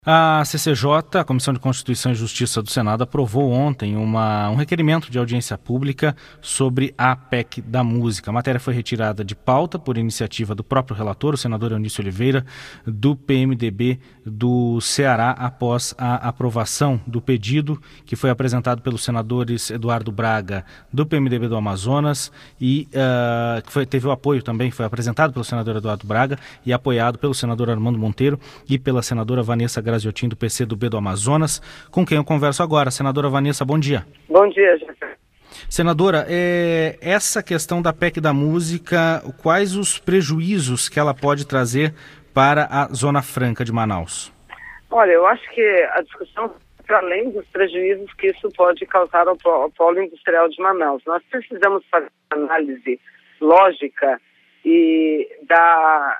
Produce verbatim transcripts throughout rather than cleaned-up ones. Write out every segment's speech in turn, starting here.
A C C J, a Comissão de Constituição e Justiça do Senado, aprovou ontem uma, um requerimento de audiência pública sobre a P E C da música. A matéria foi retirada de pauta por iniciativa do próprio relator, o senador Eunício Oliveira, do P M D B do Ceará, após a aprovação do pedido que foi apresentado pelos senadores Eduardo Braga, do P M D B do Amazonas, e uh, que foi, teve o apoio também, foi apresentado pelo senador Eduardo Braga e apoiado pelo senador Armando Monteiro e pela senadora Vanessa Graziotin, do P C do B do Amazonas, com quem eu converso agora. Senadora Vanessa, bom dia. Bom dia, Jefferson. Senadora, é, essa questão da P E C da música, quais os prejuízos que ela pode trazer para a Zona Franca de Manaus? Olha, eu acho que a discussão, para além dos prejuízos que isso pode causar ao, ao polo industrial de Manaus, nós precisamos fazer uma análise lógica e da...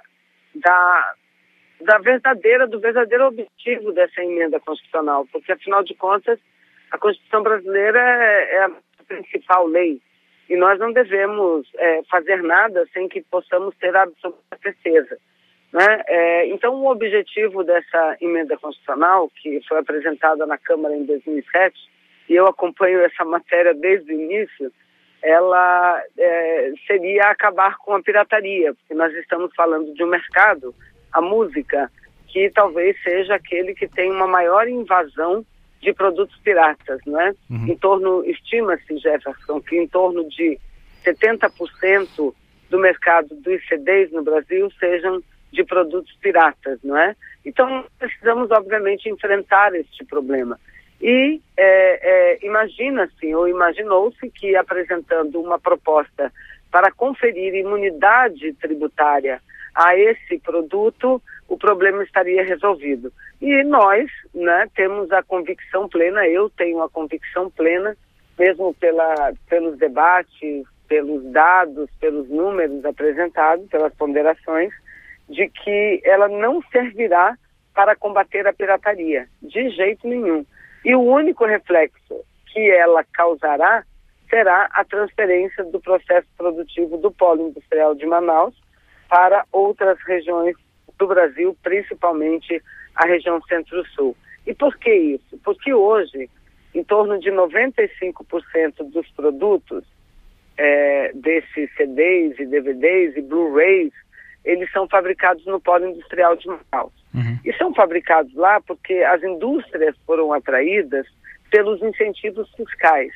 da da verdadeira, do verdadeiro objetivo dessa emenda constitucional, porque, afinal de contas, a Constituição brasileira é, é a principal lei e nós não devemos é, fazer nada sem que possamos ter a absoluta certeza, né? É, então, o objetivo dessa emenda constitucional, que foi apresentada na Câmara em dois mil e sete, e eu acompanho essa matéria desde o início, ela é, seria acabar com a pirataria, porque nós estamos falando de um mercado, a música, que talvez seja aquele que tem uma maior invasão de produtos piratas, não é? Uhum. Em torno, estima-se, Jefferson, que em torno de setenta por cento do mercado dos C Ds no Brasil sejam de produtos piratas, não é? Então, precisamos, obviamente, enfrentar este problema. E é, é, imagina-se, ou imaginou-se que, apresentando uma proposta para conferir imunidade tributária a esse produto, o problema estaria resolvido. E nós, né, temos a convicção plena, eu tenho a convicção plena, mesmo pela, pelos debates, pelos dados, pelos números apresentados, pelas ponderações, de que ela não servirá para combater a pirataria, de jeito nenhum. E o único reflexo que ela causará será a transferência do processo produtivo do polo industrial de Manaus para outras regiões do Brasil, principalmente a região Centro-Sul. E por que isso? Porque hoje, em torno de noventa e cinco por cento dos produtos é, desses C Ds e D V Ds e Blu-rays, eles são fabricados no polo industrial de Manaus. Uhum. E são fabricados lá porque as indústrias foram atraídas pelos incentivos fiscais.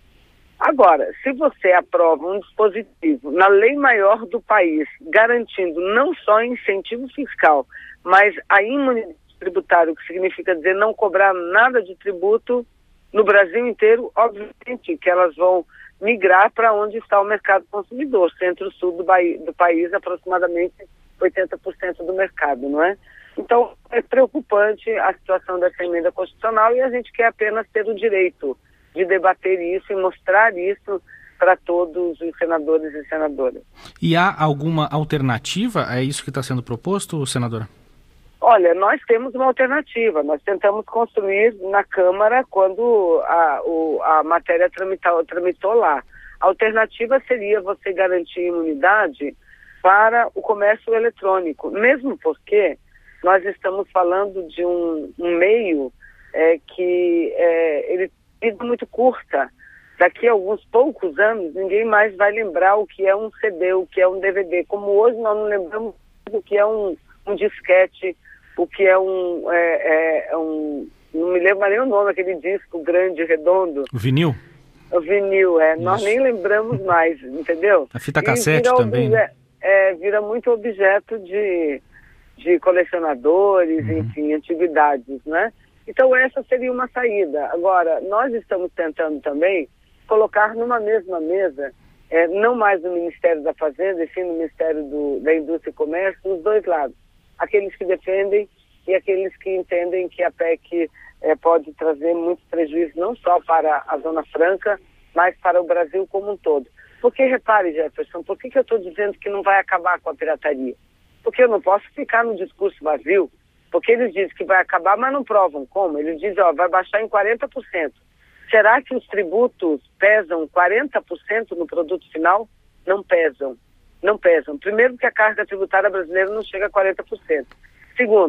Agora, se você aprova um dispositivo na lei maior do país, garantindo não só incentivo fiscal, mas a imunidade tributária, o que significa dizer não cobrar nada de tributo no Brasil inteiro, obviamente que elas vão migrar para onde está o mercado consumidor, centro-sul do, do país, aproximadamente oitenta por cento do mercado, não é? Então, é preocupante a situação dessa emenda constitucional e a gente quer apenas ter o direito de debater isso e mostrar isso para todos os senadores e senadoras. E há alguma alternativa a isso que está sendo proposto, senadora? Olha, nós temos uma alternativa. Nós tentamos construir na Câmara quando a, o, a matéria tramitou, tramitou lá. A alternativa seria você garantir imunidade para o comércio eletrônico, mesmo porque nós estamos falando de um, um meio é, que é, ele vida muito curta. Daqui a alguns poucos anos, ninguém mais vai lembrar o que é um C D, o que é um D V D. Como hoje nós não lembramos o que é um, um disquete, o que é um, é, é, um... Não me lembro mais nem o nome, aquele disco grande, redondo. O vinil? O vinil, é. Isso. Nós nem lembramos mais, entendeu? A fita cassete também, obje- né? é, vira muito objeto de, de colecionadores, uhum. enfim, antiguidades, né? Então essa seria uma saída. Agora, nós estamos tentando também colocar numa mesma mesa, é, não mais no Ministério da Fazenda, e sim no Ministério do, da Indústria e Comércio, os dois lados. Aqueles que defendem e aqueles que entendem que a P E C é, pode trazer muitos prejuízos, não só para a Zona Franca, mas para o Brasil como um todo. Porque, repare, Jefferson, por que, que eu estou dizendo que não vai acabar com a pirataria? Porque eu não posso ficar no discurso vazio. Porque eles dizem que vai acabar, mas não provam como. Eles dizem, ó, vai baixar em quarenta por cento. Será que os tributos pesam quarenta por cento no produto final? Não pesam. Não pesam. Primeiro, que a carga tributária brasileira não chega a quarenta por cento. Segundo,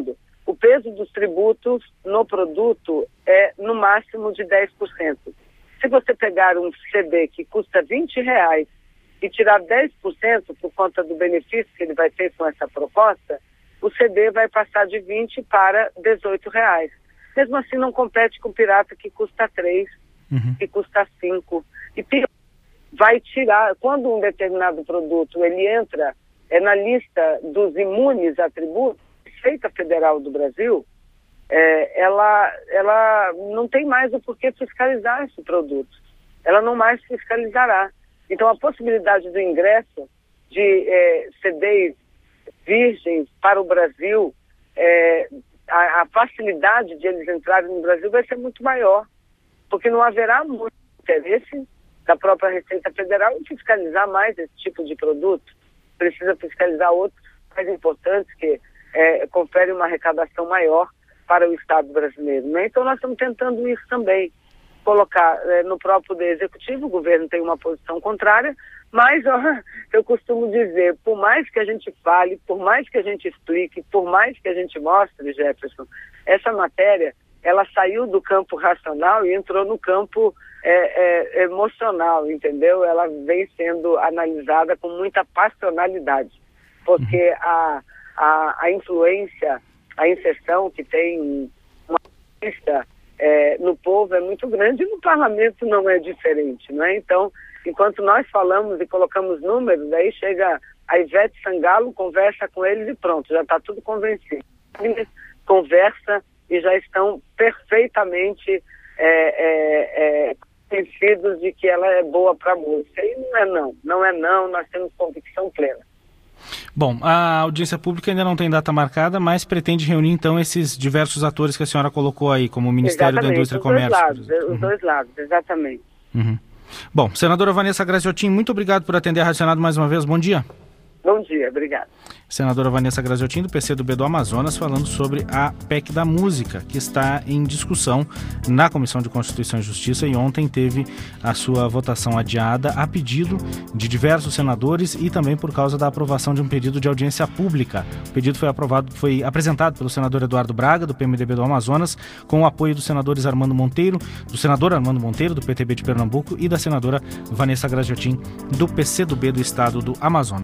o peso dos tributos no produto é no máximo de dez por cento. Se você pegar um C D que custa vinte reais e tirar dez por cento por conta do benefício que ele vai ter com essa proposta, o C D vai passar de vinte para dezoito reais. Mesmo assim não compete com o pirata que custa três, uhum. que custa cinco. E pior, vai tirar, quando um determinado produto ele entra é, na lista dos imunes a tributo, a Receita Federal do Brasil, é, ela, ela não tem mais o porquê fiscalizar esse produto. Ela não mais fiscalizará. Então a possibilidade do ingresso de é, C Ds virgens para o Brasil, é, a, a facilidade de eles entrarem no Brasil vai ser muito maior, porque não haverá muito interesse da própria Receita Federal em fiscalizar mais esse tipo de produto. Precisa fiscalizar outros mais importantes que é, conferem uma arrecadação maior para o Estado brasileiro, né? Então nós estamos tentando isso também, colocar é, no próprio Poder Executivo. O governo tem uma posição contrária, mas ó, eu costumo dizer, por mais que a gente fale, por mais que a gente explique, por mais que a gente mostre, Jefferson, essa matéria, ela saiu do campo racional e entrou no campo é, é, emocional, entendeu? Ela vem sendo analisada com muita passionalidade, porque a, a, a influência, a inserção que tem uma lista é, no povo é muito grande e no parlamento não é diferente, não é? Então, enquanto nós falamos e colocamos números, aí chega a Ivete Sangalo, conversa com eles e pronto, já está tudo convencido. Eles conversa e já estão perfeitamente é, é, é, convencidos de que ela é boa para a música. E não é não, não é não, nós temos convicção plena. Bom, a audiência pública ainda não tem data marcada, mas pretende reunir então esses diversos atores que a senhora colocou aí, como o Ministério exatamente, da Indústria e Comércio. Lados, os uhum. dois lados, exatamente. Uhum. Bom, senadora Vanessa Graziotin, muito obrigado por atender a Rádio Senado mais uma vez. Bom dia. Bom dia, obrigado. Senadora Vanessa Graziotin, do P C do B do Amazonas, falando sobre a P E C da música, que está em discussão na Comissão de Constituição e Justiça, e ontem teve a sua votação adiada a pedido de diversos senadores e também por causa da aprovação de um pedido de audiência pública. O pedido foi aprovado, foi apresentado pelo senador Eduardo Braga, do P M D B do Amazonas, com o apoio dos senadores Armando Monteiro, do senador Armando Monteiro, do P T B de Pernambuco, e da senadora Vanessa Graziotin, do P C do B do Estado do Amazonas.